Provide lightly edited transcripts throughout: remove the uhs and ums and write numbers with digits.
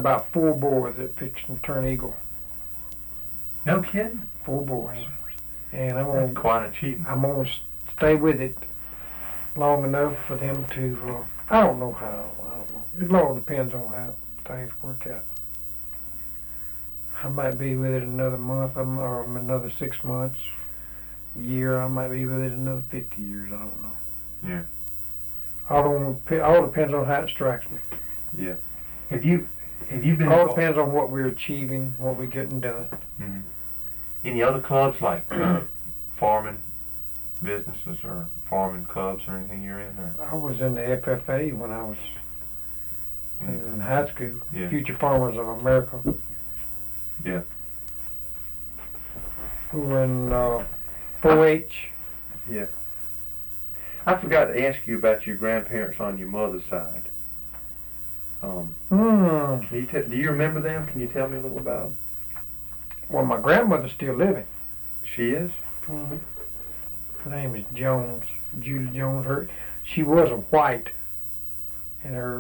about 4 boys that fixing to turn eagle. No kidding? 4 boys. And That's quite an achievement. I'm gonna stay with it long enough for them to, I don't know how, I don't know. It all depends on how things work out. I might be with it another month or another 6 months, a year. I might be with it another 50 years. I don't know. Yeah. All depends on how it strikes me. Yeah. Have you been? All depends on what we're achieving, what we're getting done. Mm-hmm. Any other clubs like farming businesses or farming clubs or anything you're in? Or? I was in the FFA when I was in high school. Yeah. Future Farmers of America. Yeah. We were in 4-H. Yeah. I forgot to ask you about your grandparents on your mother's side. Can you do you remember them? Can you tell me a little about them? Well, my grandmother's still living. She is? Mm-hmm. Her name is Jones, Julie Jones. She was a white, and her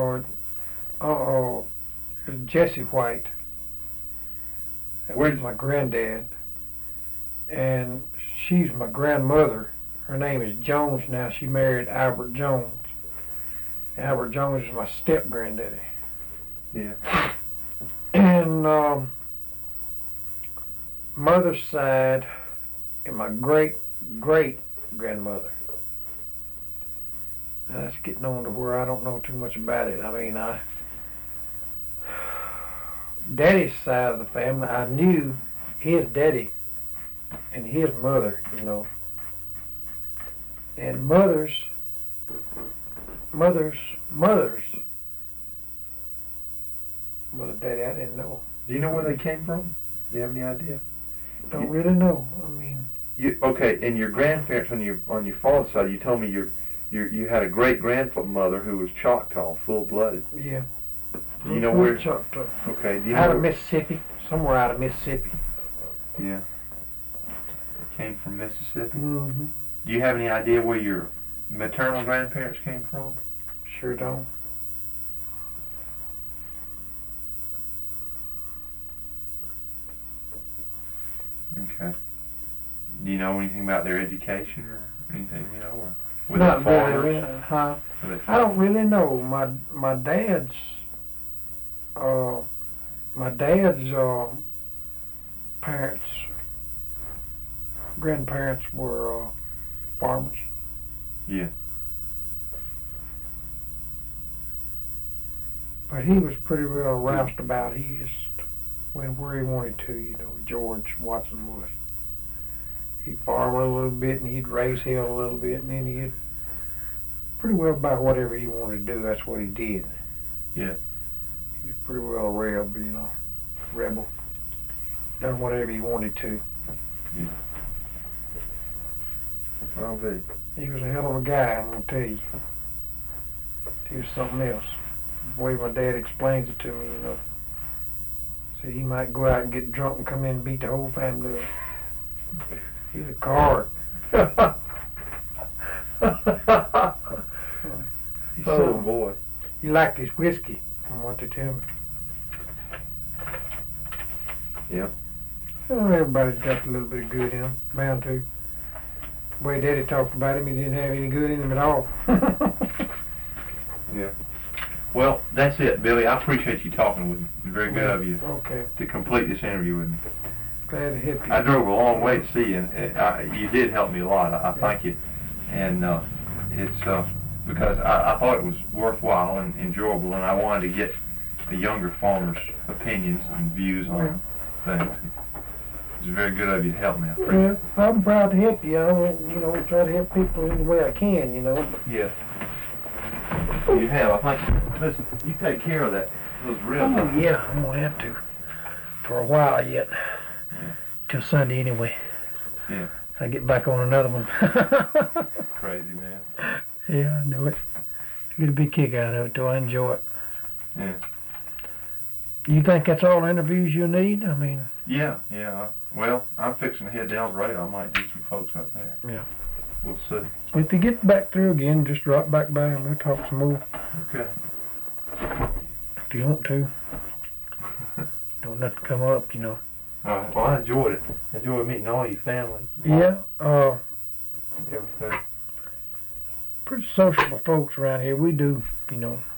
Jesse White. That was my granddad, and she's my grandmother. Her name is Jones now. She married Albert Jones. Albert Jones is my step granddaddy. Yeah. And mother's side, and my great grandmother. Now that's getting on to where I don't know too much about it. I mean, daddy's side of the family, I knew his daddy and his mother, you know. And mother, daddy, I didn't know. Do you know where they came from? Do you have any idea? Don't really know. I mean. Okay, and your grandparents on your father's side, you told me you had a great grandmother who was Choctaw, full-blooded. Yeah. Do you know where? Choctaw. Okay. Do you know out of Mississippi, somewhere out of Mississippi. Yeah. Came from Mississippi. Mm-hmm. Do you have any idea where your maternal grandparents came from? Sure don't. Okay. Do you know anything about their education or anything, you know, or were Not they farmers? really, huh? Were they I don't really know. My dad's parents, grandparents were farmers. Yeah. But he was pretty well roused about. He just went where he wanted to, you know. George Watson was. He'd farm a little bit, and he'd raise hell a little bit, and then he'd pretty well about whatever he wanted to do. That's what he did. Yeah. He was pretty well a rebel, you know, done whatever he wanted to. Yeah. I'll be. He was a hell of a guy, I'm gonna tell you. He was something else. The way my dad explains it to me, you know. Said he might go out and get drunk and come in and beat the whole family up. He's a card. Oh boy. He liked his whiskey, from what they tell me. Yep. Well, everybody's got a little bit of good in him, bound to. The way Daddy talked about him, he didn't have any good in him at all. Yeah. Well, that's it, Billy. I appreciate you talking with me. It's very good of you to complete this interview with me. Glad to help you. I drove a long way to see you, and you did help me a lot. I thank you. And it's because I thought it was worthwhile and enjoyable, and I wanted to get the younger farmers' opinions and views on things. It's very good of you to help me. I'm proud to help you. I want, try to help people in the way I can, you know. Yeah. You have. I think. Listen, you take care of those ribs. Oh, yeah, I'm going to have to. For a while yet. Yeah. Till Sunday anyway. Yeah. I get back on another one. Crazy, man. Yeah, I know it. I get a big kick out of it, though. I enjoy it. Yeah. You think that's all the interviews you need? I mean... Yeah. Well, I'm fixing to head down the road. I might do some folks up there. Yeah. We'll see. If you get back through again, just drop back by and we'll talk some more. Okay. If you want to. nothing come up, All right. Well, I enjoyed it. Enjoyed meeting all your family. Yeah, Everything. pretty sociable folks around here. We do,